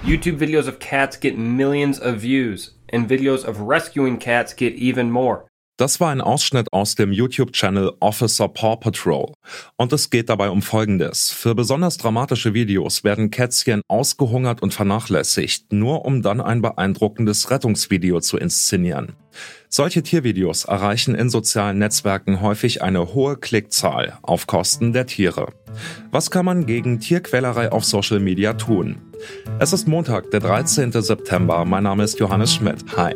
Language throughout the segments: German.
YouTube videos of cats get millions of views, and videos of rescuing cats get even more. Das war ein Ausschnitt aus dem YouTube-Channel Officer Paw Patrol. Und es geht dabei um Folgendes. Für besonders dramatische Videos werden Kätzchen ausgehungert und vernachlässigt, nur um dann ein beeindruckendes Rettungsvideo zu inszenieren. Solche Tiervideos erreichen in sozialen Netzwerken häufig eine hohe Klickzahl auf Kosten der Tiere. Was kann man gegen Tierquälerei auf Social Media tun? Es ist Montag, der 13. September. Mein Name ist Johannes Schmidt. Hi.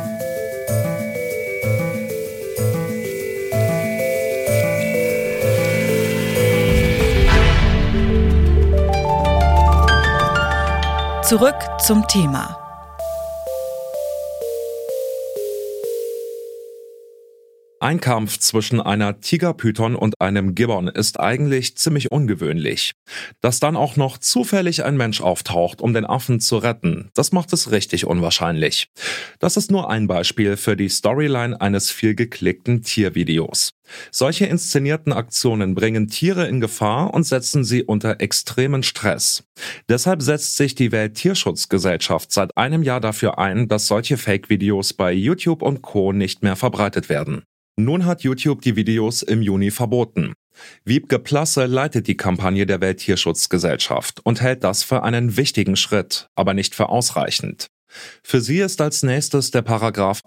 Zurück zum Thema. Ein Kampf zwischen einer Tigerpython und einem Gibbon ist eigentlich ziemlich ungewöhnlich. Dass dann auch noch zufällig ein Mensch auftaucht, um den Affen zu retten, das macht es richtig unwahrscheinlich. Das ist nur ein Beispiel für die Storyline eines viel geklickten Tiervideos. Solche inszenierten Aktionen bringen Tiere in Gefahr und setzen sie unter extremen Stress. Deshalb setzt sich die Welttierschutzgesellschaft seit einem Jahr dafür ein, dass solche Fake-Videos bei YouTube und Co. nicht mehr verbreitet werden. Nun hat YouTube die Videos im Juni verboten. Wiebke Plasse leitet die Kampagne der Welttierschutzgesellschaft und hält das für einen wichtigen Schritt, aber nicht für ausreichend. Für sie ist als nächstes der Paragraph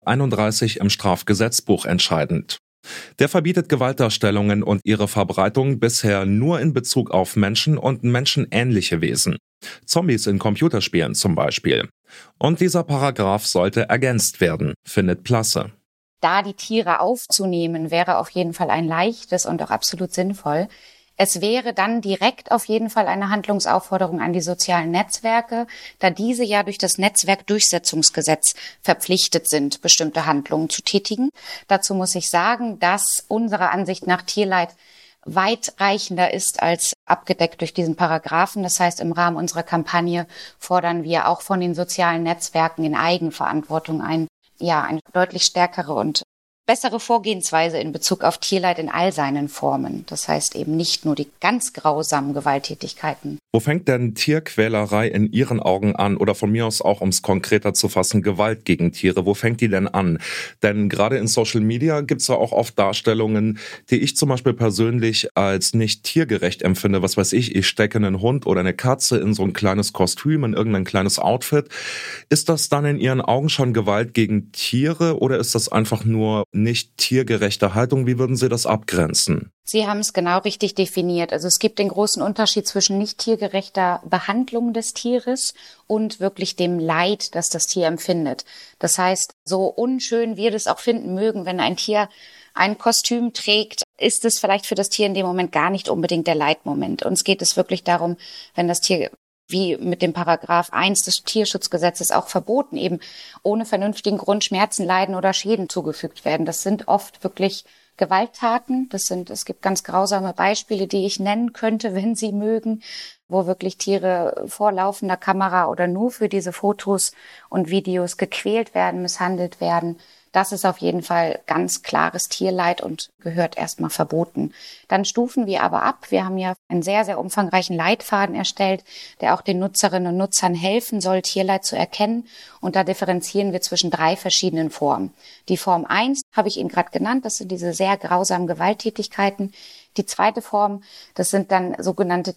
131 im Strafgesetzbuch entscheidend. Der verbietet Gewaltdarstellungen und ihre Verbreitung bisher nur in Bezug auf Menschen und menschenähnliche Wesen. Zombies in Computerspielen zum Beispiel. Und dieser Paragraph sollte ergänzt werden, findet Plasse. Da die Tiere aufzunehmen, wäre auf jeden Fall ein leichtes und auch absolut sinnvoll. Es wäre dann direkt auf jeden Fall eine Handlungsaufforderung an die sozialen Netzwerke, da diese ja durch das Netzwerkdurchsetzungsgesetz verpflichtet sind, bestimmte Handlungen zu tätigen. Dazu muss ich sagen, dass unserer Ansicht nach Tierleid weitreichender ist als abgedeckt durch diesen Paragraphen. Das heißt, im Rahmen unserer Kampagne fordern wir auch von den sozialen Netzwerken in Eigenverantwortung eine deutlich stärkere und bessere Vorgehensweise in Bezug auf Tierleid in all seinen Formen. Das heißt eben nicht nur die ganz grausamen Gewalttätigkeiten. Wo fängt denn Tierquälerei in Ihren Augen an? Oder von mir aus auch, um es konkreter zu fassen, Gewalt gegen Tiere. Wo fängt die denn an? Denn gerade in Social Media gibt es ja auch oft Darstellungen, die ich zum Beispiel persönlich als nicht tiergerecht empfinde. Was weiß ich stecke einen Hund oder eine Katze in so ein kleines Kostüm, in irgendein kleines Outfit. Ist das dann in Ihren Augen schon Gewalt gegen Tiere oder ist das einfach nur nicht tiergerechte Haltung? Wie würden Sie das abgrenzen? Sie haben es genau richtig definiert. Also es gibt den großen Unterschied zwischen nicht tiergerechter Behandlung des Tieres und wirklich dem Leid, das das Tier empfindet. Das heißt, so unschön wir das auch finden mögen, wenn ein Tier ein Kostüm trägt, ist es vielleicht für das Tier in dem Moment gar nicht unbedingt der Leidmoment. Uns geht es wirklich darum, wenn das Tier wie mit dem Paragraph 1 des Tierschutzgesetzes auch verboten, eben ohne vernünftigen Grund Schmerzen, Leiden oder Schäden zugefügt werden. Das sind oft wirklich Gewalttaten. Es gibt ganz grausame Beispiele, die ich nennen könnte, wenn Sie mögen, wo wirklich Tiere vor laufender Kamera oder nur für diese Fotos und Videos gequält werden, misshandelt werden. Das ist auf jeden Fall ganz klares Tierleid und gehört erstmal verboten. Dann stufen wir aber ab. Wir haben ja einen sehr, sehr umfangreichen Leitfaden erstellt, der auch den Nutzerinnen und Nutzern helfen soll, Tierleid zu erkennen. Und da differenzieren wir zwischen 3 verschiedenen Formen. Die Form 1 habe ich Ihnen gerade genannt. Das sind diese sehr grausamen Gewalttätigkeiten. Die zweite Form, das sind dann sogenannte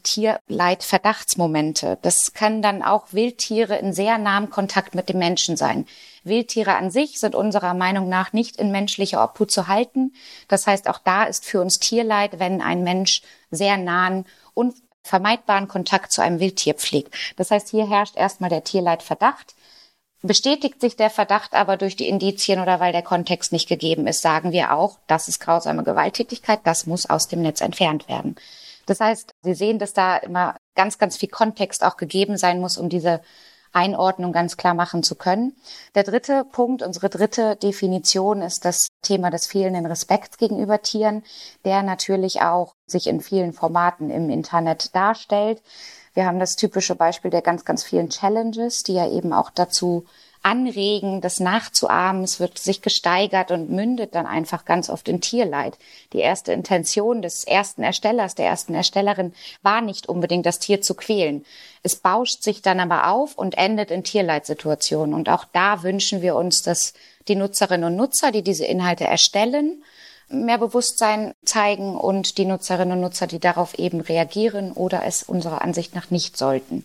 Tierleidverdachtsmomente. Das können dann auch Wildtiere in sehr nahem Kontakt mit dem Menschen sein. Wildtiere an sich sind unserer Meinung nach nicht in menschlicher Obhut zu halten. Das heißt, auch da ist für uns Tierleid, wenn ein Mensch sehr nahen, unvermeidbaren Kontakt zu einem Wildtier pflegt. Das heißt, hier herrscht erstmal der Tierleidverdacht. Bestätigt sich der Verdacht aber durch die Indizien oder weil der Kontext nicht gegeben ist, sagen wir auch, das ist grausame Gewalttätigkeit, das muss aus dem Netz entfernt werden. Das heißt, Sie sehen, dass da immer ganz, ganz viel Kontext auch gegeben sein muss, um diese Einordnung ganz klar machen zu können. Der dritte Punkt, unsere dritte Definition ist das Thema des fehlenden Respekts gegenüber Tieren, der natürlich auch sich in vielen Formaten im Internet darstellt. Wir haben das typische Beispiel der ganz, ganz vielen Challenges, die ja eben auch dazu anregen, das nachzuahmen. Es wird sich gesteigert und mündet dann einfach ganz oft in Tierleid. Die erste Intention des ersten Erstellers, der ersten Erstellerin war nicht unbedingt, das Tier zu quälen. Es bauscht sich dann aber auf und endet in Tierleidsituationen. Und auch da wünschen wir uns, dass die Nutzerinnen und Nutzer, die diese Inhalte erstellen, mehr Bewusstsein zeigen und die Nutzerinnen und Nutzer, die darauf eben reagieren oder es unserer Ansicht nach nicht sollten.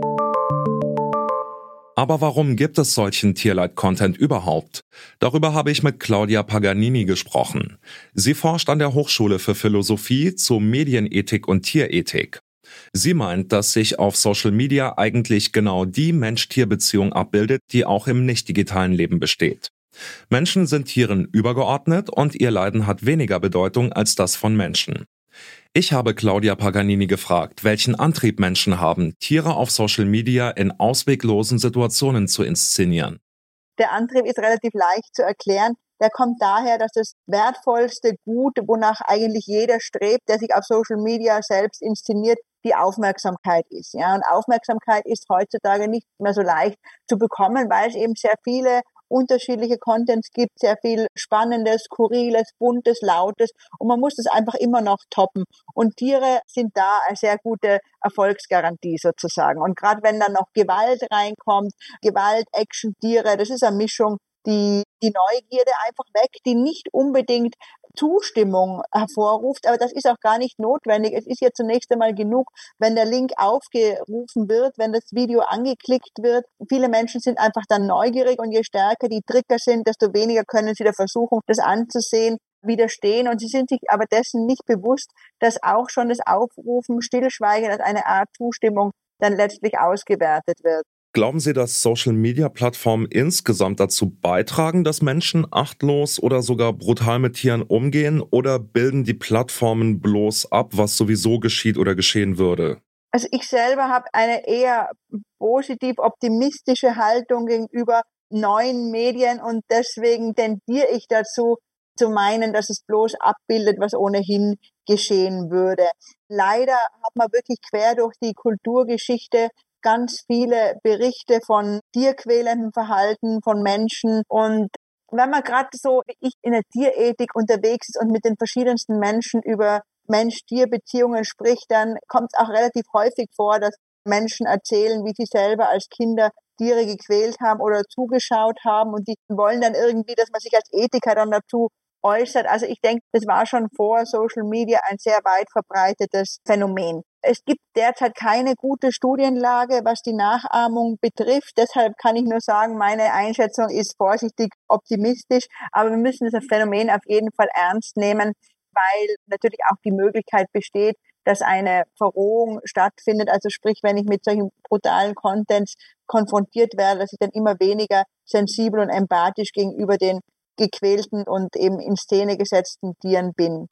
Aber warum gibt es solchen Tierleid-Content überhaupt? Darüber habe ich mit Claudia Paganini gesprochen. Sie forscht an der Hochschule für Philosophie zu Medienethik und Tierethik. Sie meint, dass sich auf Social Media eigentlich genau die Mensch-Tier-Beziehung abbildet, die auch im nicht-digitalen Leben besteht. Menschen sind Tieren übergeordnet und ihr Leiden hat weniger Bedeutung als das von Menschen. Ich habe Claudia Paganini gefragt, welchen Antrieb Menschen haben, Tiere auf Social Media in ausweglosen Situationen zu inszenieren. Der Antrieb ist relativ leicht zu erklären. Der kommt daher, dass das wertvollste Gut, wonach eigentlich jeder strebt, der sich auf Social Media selbst inszeniert, die Aufmerksamkeit ist. Ja, und Aufmerksamkeit ist heutzutage nicht mehr so leicht zu bekommen, weil es eben sehr viele unterschiedliche Contents gibt, sehr viel Spannendes, Skurriles, Buntes, Lautes und man muss das einfach immer noch toppen. Und Tiere sind da eine sehr gute Erfolgsgarantie sozusagen. Und gerade wenn dann noch Gewalt reinkommt, Gewalt, Action, Tiere, das ist eine Mischung, die Neugierde einfach weckt, die nicht unbedingt Zustimmung hervorruft, aber das ist auch gar nicht notwendig. Es ist ja zunächst einmal genug, wenn der Link aufgerufen wird, wenn das Video angeklickt wird. Viele Menschen sind einfach dann neugierig und je stärker die Trigger sind, desto weniger können sie der Versuchung, das anzusehen, widerstehen und sie sind sich aber dessen nicht bewusst, dass auch schon das Aufrufen, Stillschweigen als eine Art Zustimmung dann letztlich ausgewertet wird. Glauben Sie, dass Social-Media-Plattformen insgesamt dazu beitragen, dass Menschen achtlos oder sogar brutal mit Tieren umgehen, oder bilden die Plattformen bloß ab, was sowieso geschieht oder geschehen würde? Also ich selber habe eine eher positiv optimistische Haltung gegenüber neuen Medien und deswegen tendiere ich dazu, zu meinen, dass es bloß abbildet, was ohnehin geschehen würde. Leider hat man wirklich quer durch die Kulturgeschichte ganz viele Berichte von tierquälendem Verhalten von Menschen. Und wenn man gerade so wie ich in der Tierethik unterwegs ist und mit den verschiedensten Menschen über Mensch-Tier-Beziehungen spricht, dann kommt es auch relativ häufig vor, dass Menschen erzählen, wie sie selber als Kinder Tiere gequält haben oder zugeschaut haben und die wollen dann irgendwie, dass man sich als Ethiker dann dazu äußert. Also ich denke, das war schon vor Social Media ein sehr weit verbreitetes Phänomen. Es gibt derzeit keine gute Studienlage, was die Nachahmung betrifft. Deshalb kann ich nur sagen, meine Einschätzung ist vorsichtig optimistisch. Aber wir müssen das Phänomen auf jeden Fall ernst nehmen, weil natürlich auch die Möglichkeit besteht, dass eine Verrohung stattfindet. Also sprich, wenn ich mit solchen brutalen Contents konfrontiert werde, dass ich dann immer weniger sensibel und empathisch gegenüber den gequälten und eben in Szene gesetzten Tieren bin.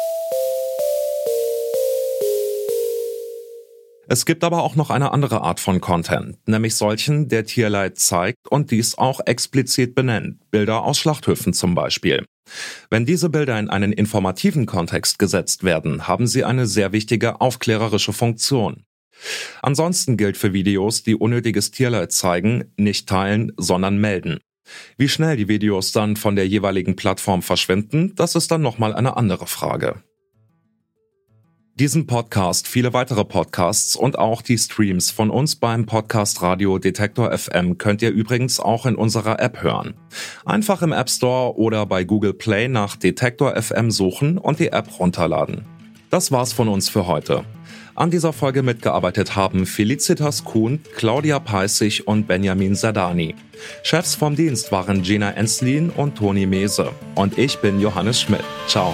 Es gibt aber auch noch eine andere Art von Content, nämlich solchen, der Tierleid zeigt und dies auch explizit benennt, Bilder aus Schlachthöfen zum Beispiel. Wenn diese Bilder in einen informativen Kontext gesetzt werden, haben sie eine sehr wichtige aufklärerische Funktion. Ansonsten gilt für Videos, die unnötiges Tierleid zeigen, nicht teilen, sondern melden. Wie schnell die Videos dann von der jeweiligen Plattform verschwinden, das ist dann nochmal eine andere Frage. Diesen Podcast, viele weitere Podcasts und auch die Streams von uns beim Podcast Radio Detektor FM könnt ihr übrigens auch in unserer App hören. Einfach im App Store oder bei Google Play nach Detektor FM suchen und die App runterladen. Das war's von uns für heute. An dieser Folge mitgearbeitet haben Felicitas Kuhn, Claudia Peissig und Benjamin Sardani. Chefs vom Dienst waren Gina Enslin und Toni Mese. Und ich bin Johannes Schmidt. Ciao.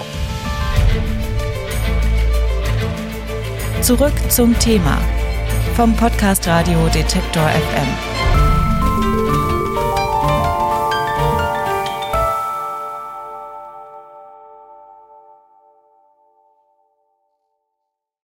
Zurück zum Thema vom Podcast Radio Detektor FM.